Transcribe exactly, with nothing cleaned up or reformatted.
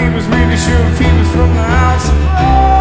he was really sure if he was from the house.